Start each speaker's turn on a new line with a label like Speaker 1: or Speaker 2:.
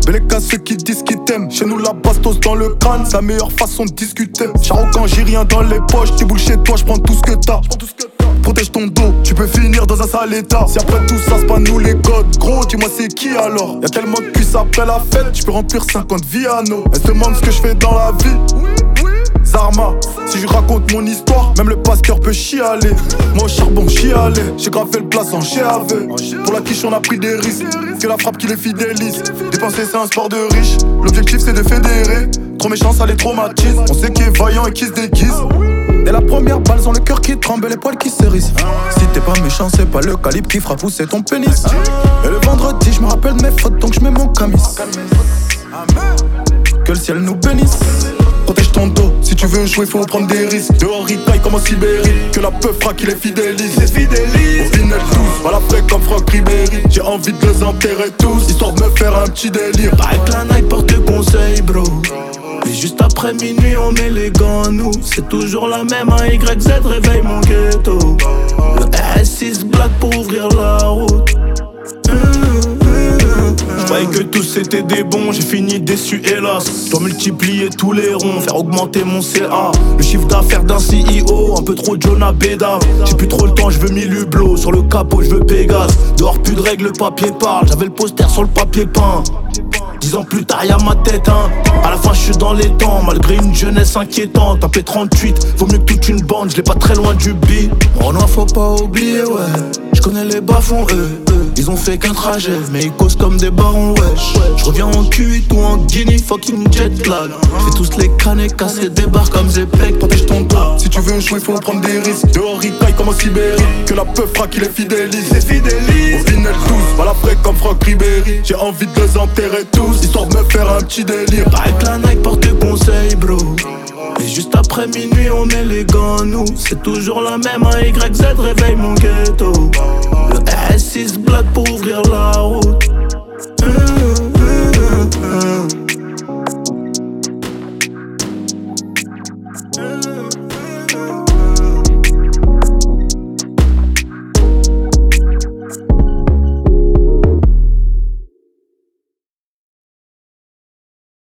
Speaker 1: Beleka ceux qui disent qu'ils t'aiment. Chez nous la bastos dans le crâne, c'est la meilleure façon de discuter. Charocan, j'ai rien dans les poches, tu boules chez toi, j'prends tout ce que t'as. Protège ton dos, tu peux finir dans un sale état. Si après tout ça, c'est pas nous les codes. Gros, dis-moi c'est qui alors? Y'a tellement de cuisses après la fête, je peux remplir 50 Viano. Elle se demande ce que je fais dans la vie. Zarma, si je raconte mon histoire, même le pasteur peut chialer. Moi au charbon chialer, j'ai gravé le place en GAV. Pour la quiche on a pris des risques, que la frappe qui les fidélise. Dépenser c'est un sport de riche, l'objectif c'est de fédérer. Trop méchant ça les traumatise, on sait qui est vaillant et qui se déguise. Dès la première balle dans le cœur qui tremble, les poils qui s'érissent. Si t'es pas méchant c'est pas le calibre qui fera pousser ton pénis. Et le vendredi je me rappelle de mes fautes donc je mets mon camis. Que le ciel nous bénisse. Protège ton dos, si tu veux jouer faut prendre des risques. Dehors il taille comme en Sibérie, que la peur fera qui les fidélise. Au final tous, pas la frais comme Franck Ribéry. J'ai envie de les enterrer tous, histoire de me faire un petit délire.
Speaker 2: Pareil que la night porte conseil bro. Et juste après minuit on met les gants nous. C'est toujours la même, un YZ réveille mon ghetto. Le RS6 black pour ouvrir la route. J'croyais que tous c'était des bons, j'ai fini déçu hélas. J'dois multiplier tous les ronds, faire augmenter mon CA. Le chiffre d'affaires d'un CEO, un peu trop Jonah Beda. J'ai plus trop le temps, j'veux 1000 hublots. Sur le capot j'veux Pégase. Dehors plus de règles, le papier parle. J'avais le poster sur le papier peint. 10 ans plus tard y'a ma tête hein. À la fin je suis dans les temps, malgré une jeunesse inquiétante. Tapé 38, vaut mieux que toute une bande, je l'ai pas très loin du beat. Renoir faut pas oublier ouais, je connais les bas-fonds ils ont fait qu'un trajet, mais ils causent comme des barons wesh. Je reviens en Q8 ou en Guinée, fucking jet lag. Fais tous les canets, casser des barres comme Zepec.
Speaker 1: Protège ton dos, si tu veux jouer faut prendre des risques. Dehors il taille comme en Sibérie, que la peur fera qui les fidélise. Au final tous, pas la frais comme Franck Ribéry. J'ai envie de les enterrer tous, histoire de me faire un petit délire.
Speaker 2: Pareil que la night porte conseil bro. Et juste après minuit on met les gants nous. C'est toujours la même, un YZ réveille mon ghetto. Le RS6 black pour ouvrir la route.